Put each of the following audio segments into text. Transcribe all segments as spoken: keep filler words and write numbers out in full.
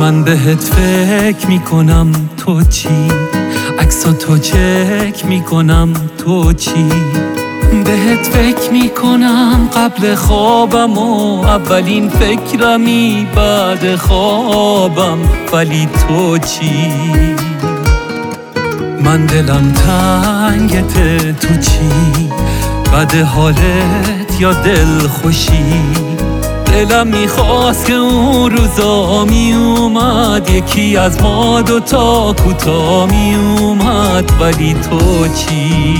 من بهت فکر میکنم تو چی، عکسا تو چک میکنم تو چی، بهت فکر میکنم قبل خوابم و اولین فکرمی بعد خوابم، ولی تو چی؟ من دلم تنگته تو چی، بد حالت یا دل خوشی؟ دلم میخواست که اون روزا می اومد یکی از ما دوتا کوتا می اومد، ولی تو چی؟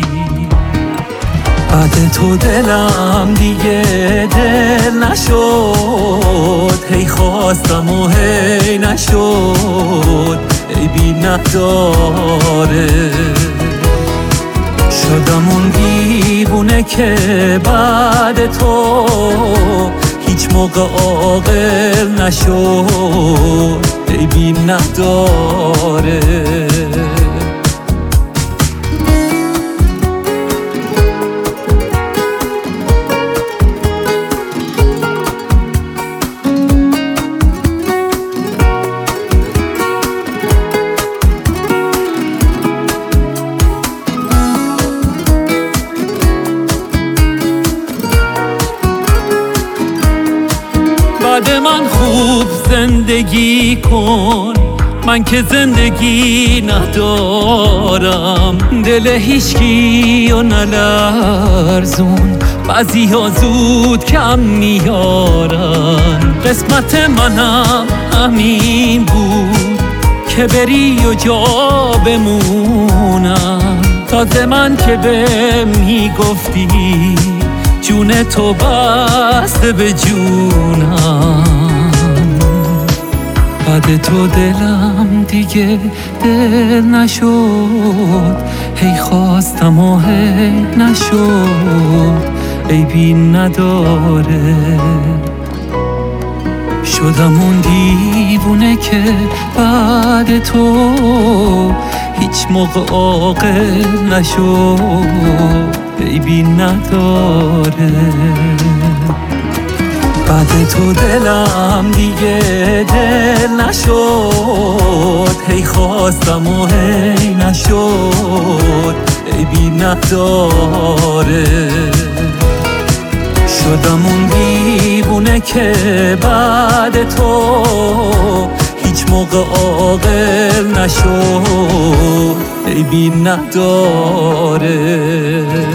بعد تو دلم دیگه دل نشد، هی خواستم و هی نشد، ای بی نداره شدم اون دیوونه که بعد تو هیچ موقع عاقل نشد، ای بی نداره. بعد من خوب زندگی کن، من که زندگی ندارم، دل هیچکی و نلرزون، بعضی ها زود کم میارن، قسمت منم همین بود که بری و جا بمونم، تازه من که به میگفتی جون تو بسته به جونم، بعد تو دلم دیگه دل نشد، هی خواستم و هی نشد، ای بی نداره شدم اون دیوونه که بعد تو هیچ موقع عاقل نشد، ای بی نداره. بعد تو دلم دیگه دل نشد، هی خواستم و هی نشد، ای بی نداره شدم اون دیوونه که بعد تو هیچ موقع عاقل نشد، ای بی نداره.